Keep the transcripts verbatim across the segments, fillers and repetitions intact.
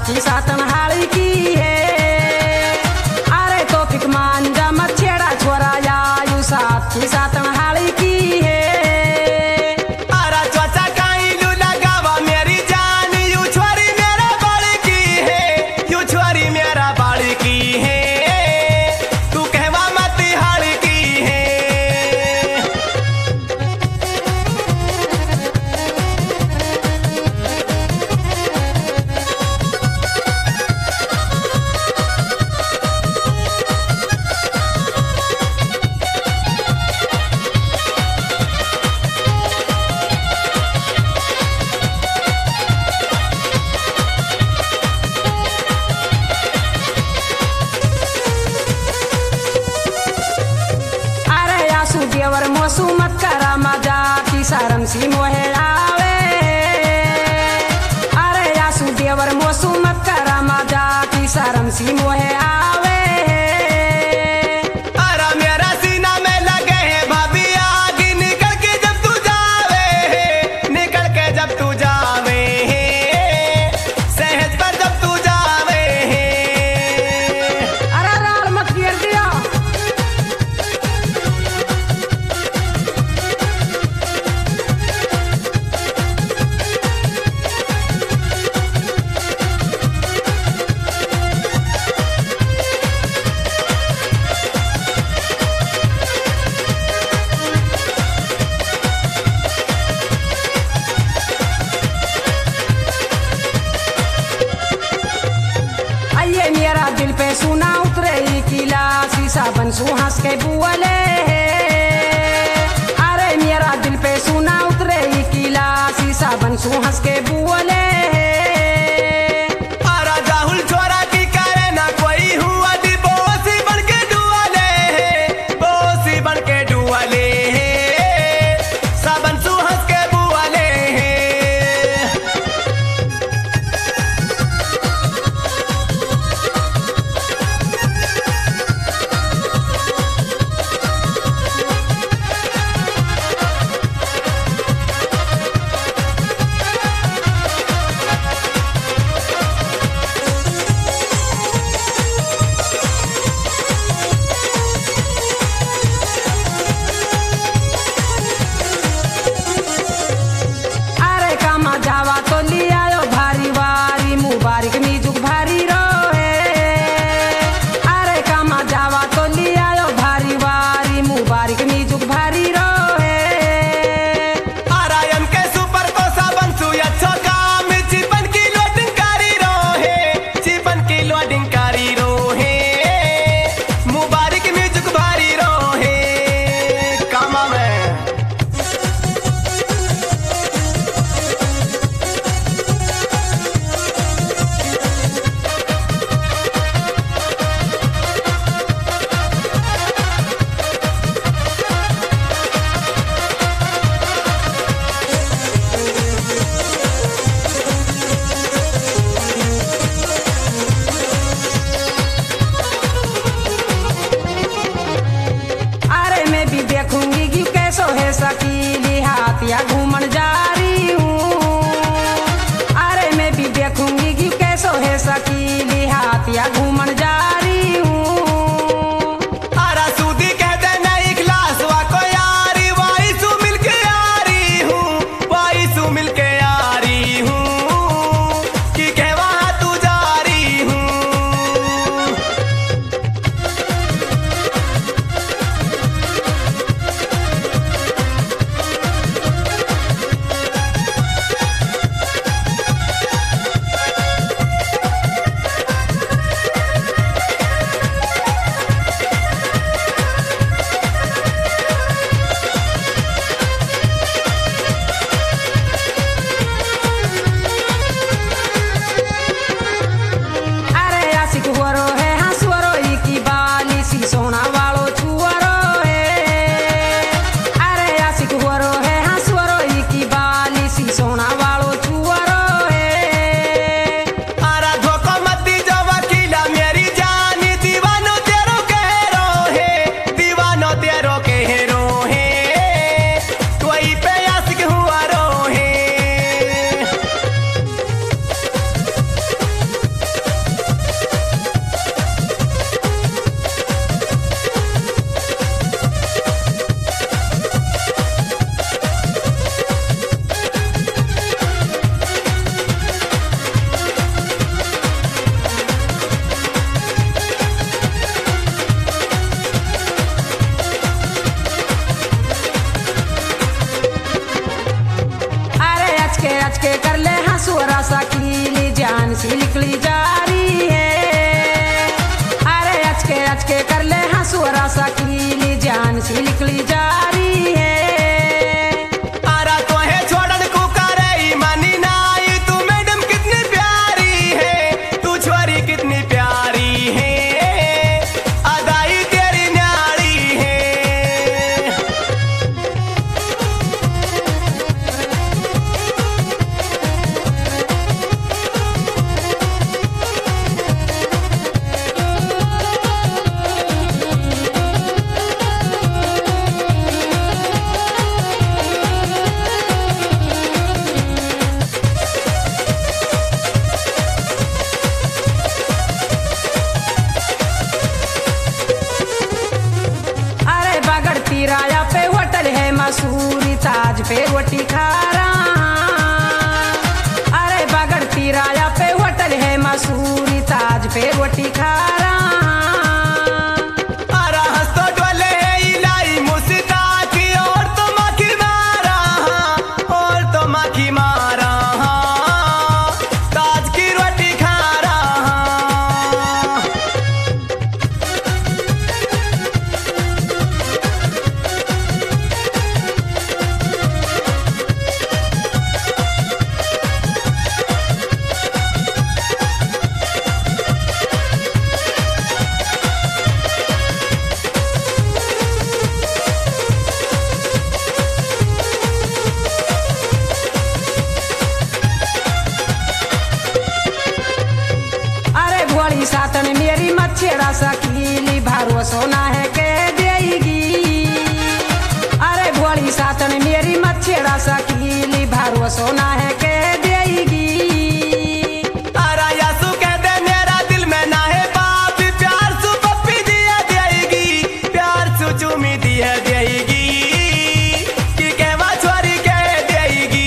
की सातन हाड़ी की है। अरे तो फिक मान जा मत छेड़ा छोरा आयु सात की सातन हाड़ी की है। अरे चाचा काई लू लगावा मेरी जान यू छोरी मेरा बाड़ी की है, यू छोरी मेरा बाड़ी की है, तू कहवा मत हाड़ी की है। अरे आसू देवर मोसू मत करा मजा की शरम सी मोहे आवे। अरे आसू देवर मोसू मत करा मजा की शरम सी मोहे आवे। अरे मेरा सीना में लगे है भाभी आग, निकल के जब तू जावे, निकल के जब तू जावे, सहज पर जब तू जावे। अरे राल मत गिर दिया। आइए मेरा दिल पे सुना उतरे ही किला शीशा बनसू हंस के बुअले। अरे मेरा दिल पे सुना उतरे ही किला शीशा बनसू हंस के बुअले। अरे राहुल छोरा की करे ना कोई हुआ दी बोसी बन के डुआले, बोसी बन के डुआले, सबन सु हंस के बुआले। अरे कामा जावा तो लिया भारी वारी मुबारक मीजुक भारी रोहे। अरे कामा जावा तो लिया भारी वारी मुबारक मीजुक भारी रोहे। आरायन के सुपर तो सबन सु अच्छा काम चिपन की लोडिंग कारी रोहे, चिपन की लोडिंग कारी रोहे, मुबारक म्यूजिक भारी रोहे। कामा में अरे मैं भी देखूंगी कि कैसो है सकीली हाथ या घूमन जारी हूँ। अरे मैं भी देखूंगी कि कैसो है सकीली हाथ या घूमन जारी हूँ। आरा सूदी कहते नहीं क्लास वा को यारी, वाई सु मिलके यारी हूँ, वाई सु मिलके यारी हूँ, कि कहवा तू जारी हूँ। अचके अचके कर ले हंसुरा सकीली जान सी निकली जा रही है। अरे अचके अचके कर ले हंसुरा सकीली जान सी निकली जा रही है। आरा तो है छोड़न को करे मानी नाई तू मैडम कितनी प्यारी है, तू छोरी कितनी प्यारी है, अदाई तेरी न्यारी है। अरे बगड़ तिराया पे होटल है मसूरी ताज पे रोटी खा रहा। अरे बगड़ तिराया पे होटल है मसूरी ताज पे रोटी खा रहा। आरा हंस तो डोले इलाई मुस्ताकी और तो माखी मारा, और तो माखी मारा, ताज की रोटी खा रहा। अरे भोली सातन मेरी मच्छेड़ा सकीली भरोसो ना है के देगी। अरे भोली सातन मेरी मच्छेड़ा सकीली भरोसो ना है के देगी। आरा यासु कह दे मेरा दिल में ना है बाप, प्यार सु पप्पी दिया देगी, प्यार सु चूमी दिया देगी, कि कहवा छोरी कह देगी।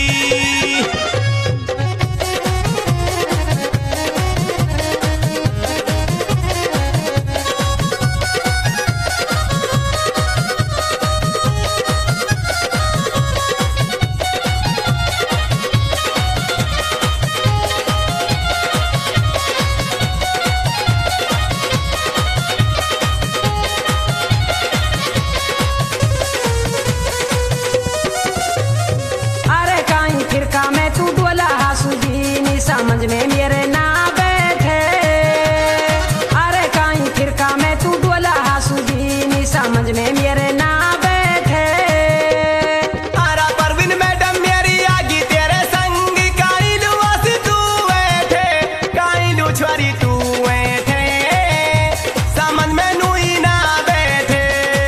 अरे काई फिरका में तू डोला हासुदीनी समझ में मेरे ना बैठे। अरे काई फिरका में तू डोला हासुदीनी समझ में मेरे ना बैठे। आरा परवीन मैडम मेरी आगी तेरे संग, काइलू आस तू बैठे, काइलू छोरी तू बैठे, समझ में नूई ना बैठे।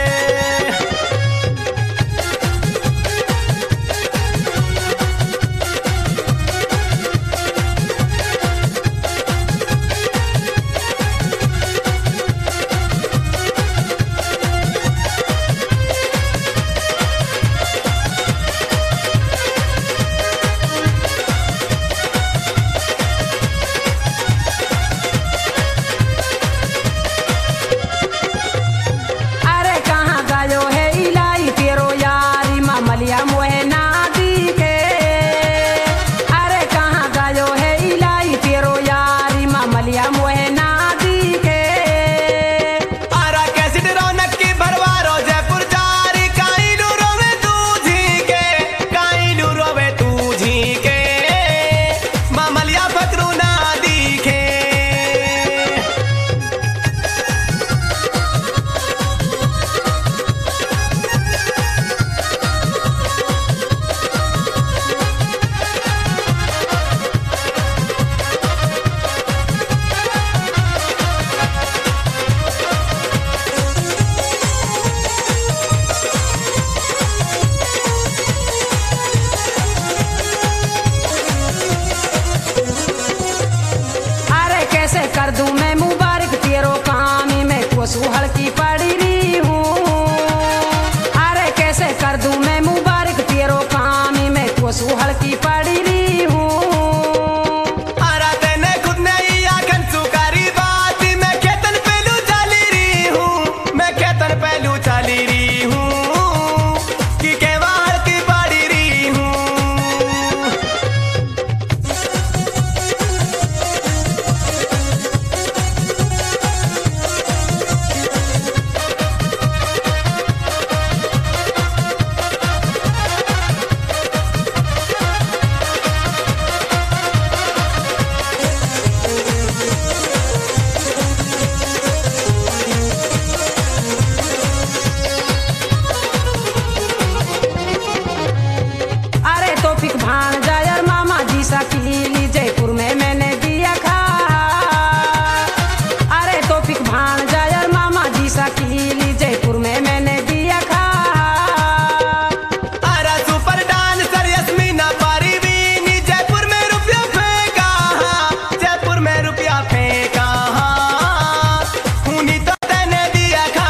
अरे कहाँ गयो है इलाई तेरो यारी ममलिया मोहे ना दिखे। अरे कहाँ गयो है इलाई तेरो यारी ममलिया मोहे ना दिखे। आरा कैसी रौनक की भरवारो जयपुर जारी, काइलू रोवे तू झीके, काइलू रोवे तू झीके, मामलिया फकरू ना दिखे। अरे कैसे कर दूं मैं मुबारक तेरो काम में तो सुहड़ की पड़ी रही हूँ। अरे कैसे कर दूं मैं मुबारक तेरो काम में तो सुहड़ की पड़ी रही हूँ। आरा तेने खुद ने ही आखन सुकारी बात, मैं खेतन पहलू चाली रही हूँ, मैं खेतन पहलू चाली रही हूँ, कि केवाड़ की पड़ी रही हूँ। भांजा यार मामा जी सकीली जयपुर में मैंने दिया खा। अरे तोफिक भांजा यार मामा जी सकीली जयपुर में मैंने दिया खा। अरे सुपर डांसर यस्मीना परवीन जयपुर में रुपया फेंका, जयपुर में रुपया फेंका, खूनी तो तेने दिया खा।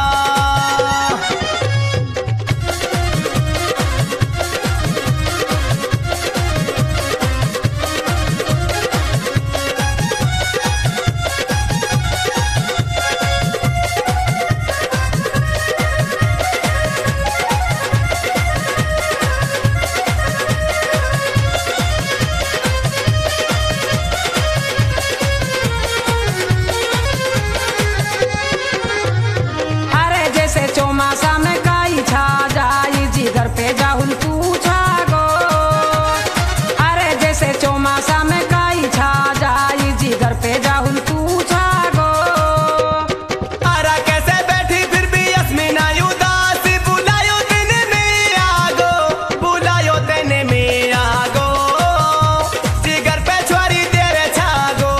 अरे जैसे चौमासा में काई छा जाई जिधर पे जाहुल पूछा गो। अरे जैसे चौमासा में काई छा जाई जिधर पे जाहुल पूछा गो। अरे कैसे बैठी फिर भी यस्मीना उदास, बुलायो तेने में आगो, बुलायो तेने में आगो, जिगर पे छुरी तेरे छागो।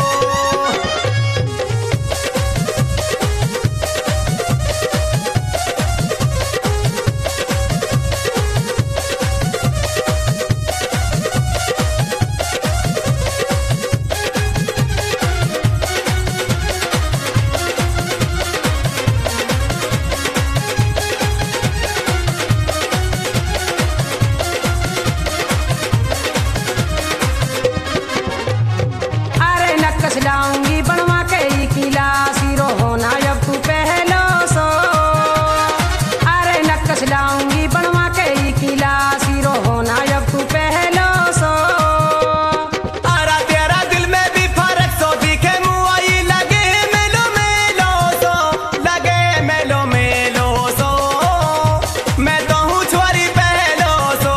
अरे नक्कस लाऊंगी बनवा के ई किला सिरो होना अब तू पहलो सो। अरे नक्कस लाऊंगी बनवा के ई किला सिरो होना अब तू पहलो सो। अरे तेरा दिल में भी फर्क सो दिखे मुआई लगे मेलो मेलो सो, लगे मेलो मेलो सो, मैं तो हूँ छुरी पहलो सो।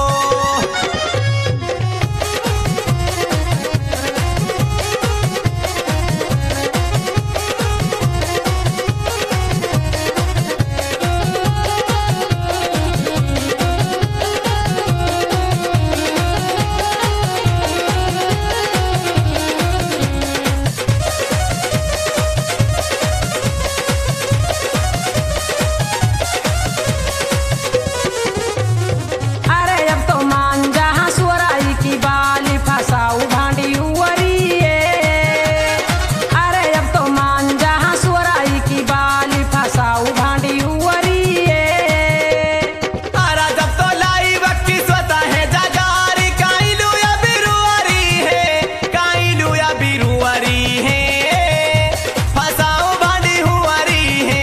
अरे अब तो मान जहाँ सुराई की बाली फसाऊ भांडी उवरिए। अरे अब तो मान जहाँ सुराई की बाली फसाऊ भांडी उवरिए। अरे जब तो लाई वक्की स्वतः है जगारी, काइलू या बिरुआरी है, काइलू या बिरुआरी है, फसाओ भांडी हुआरी है।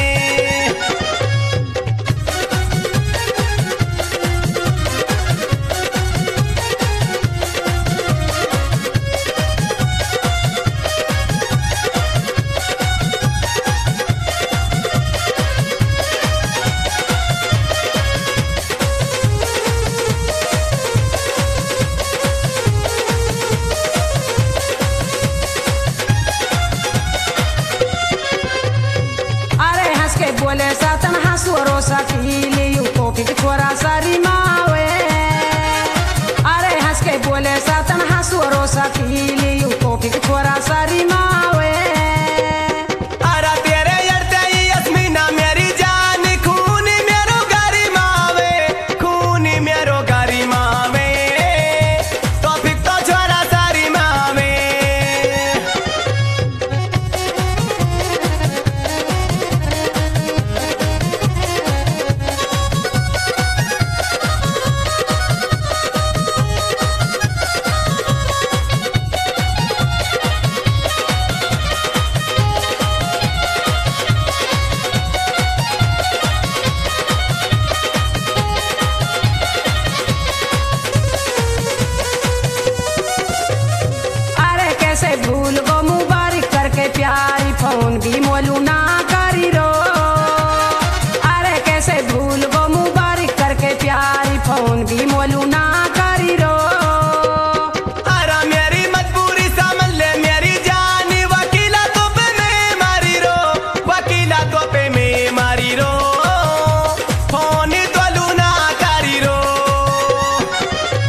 अरे हंस के बोले सतन हंसुरो सकीली यू तोफिक छोरा सारी मावे। अरे हंस के बोले सतन हंसुरो सकीली यू तोफिक छोरा सारी मावे। अरे तेरे यड़ते ही यस्मीना मेरी जान, खून मेरो गारी मावे, खून मेरो गारी मावे, तो फिर तो छोरा सारी मावे। अरे कैसे भूल गो मुबारक करके प्यारी फोन भी मोलू ना करी रो। अरे कैसे भूल गो मुबारक करके प्यारी फोन भी मोलू ना करी रो। अरे मेरी मजबूरी समझ ले मेरी जान, वकीला तो पे में मारी रो, वकीला तो पे में मारी रो, फोन तो लूना करी रो।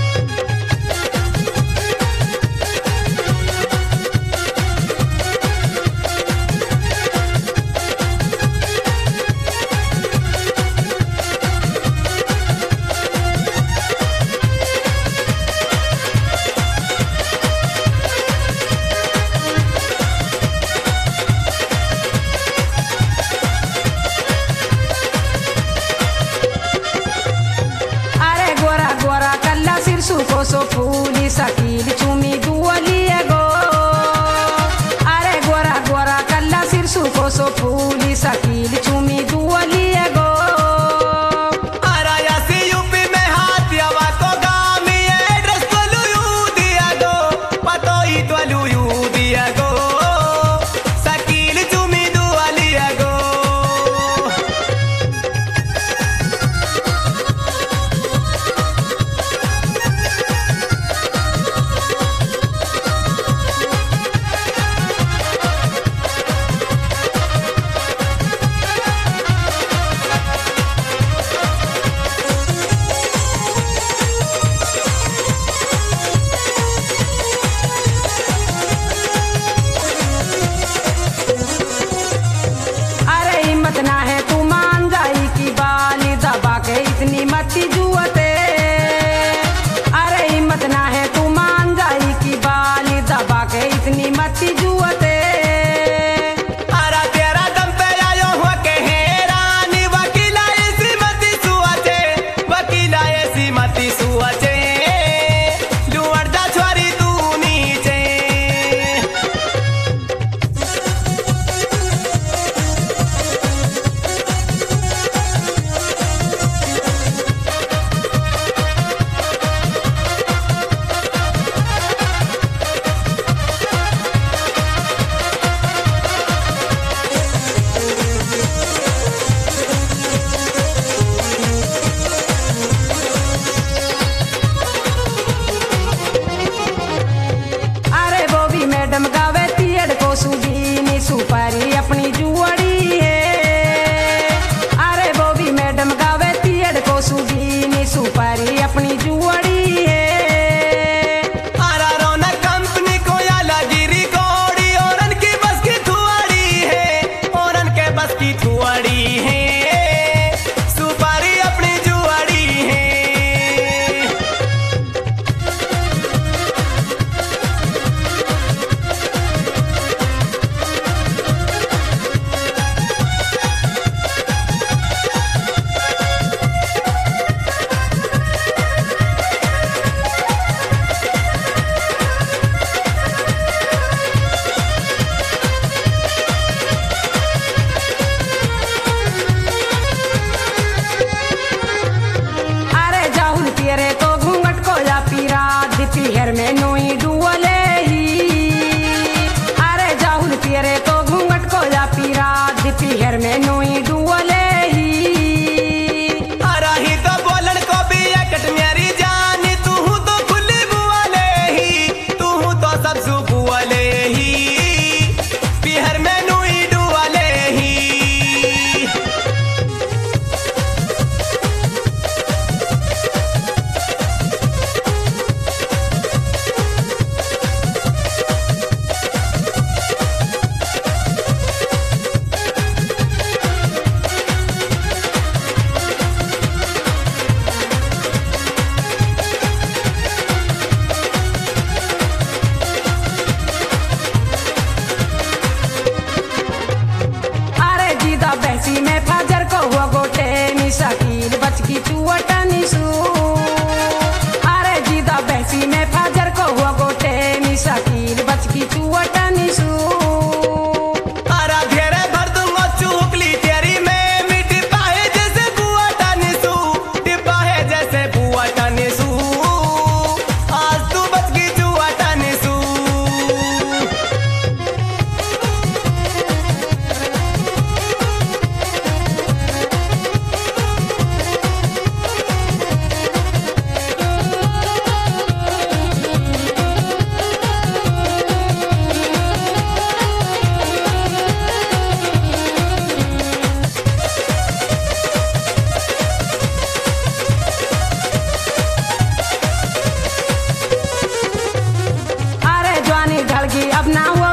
लड़की अब ना